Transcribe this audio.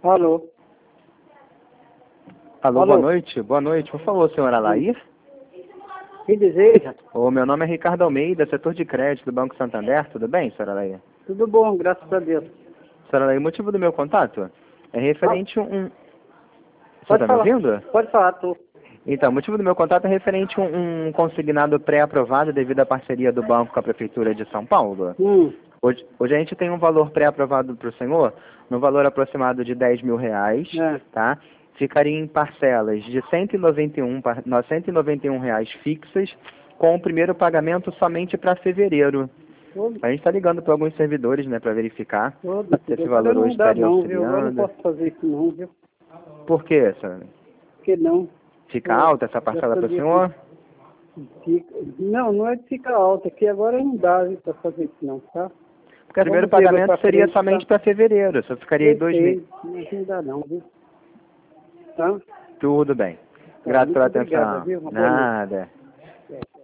Alô? Alô, Alô? boa noite. Boa noite. Por favor, senhora Alair? Quem deseja? O meu nome é Ricardo Almeida, setor de crédito do Banco Santander. Tudo bem, senhora Alair? Tudo bom, graças a Deus. Senhora Alair, o motivo do meu contato é referente a um... Você Pode está me falar. ouvindo? Pode falar, tô. Então, o motivo do meu contato é referente a um consignado pré-aprovado devido à parceria do banco com a Prefeitura de São Paulo. Hoje a gente tem um valor pré-aprovado para o senhor, no valor aproximado de R$ 10.000, tá? Ficaria em parcelas de R$ 191 fixas, com o primeiro pagamento somente para fevereiro. A gente está ligando para alguns servidores, né, para verificar se esse valor hoje estaria Não, viu? Eu não auxiliando. posso fazer isso não, viu? Por quê, senhora? Porque não. Fica alta essa parcela para o senhor? Não, não é de ficar alta, que agora não dá, viu, para fazer isso não, tá? Porque o primeiro Vamos ver pagamento pra seria frente, somente tá? para fevereiro, só ficaria aí 2 meses. Mas não dá não, viu? Tá? Tudo bem. Tá, Grato muito pela obrigado, atenção. viu? Uma boa noite. Nada.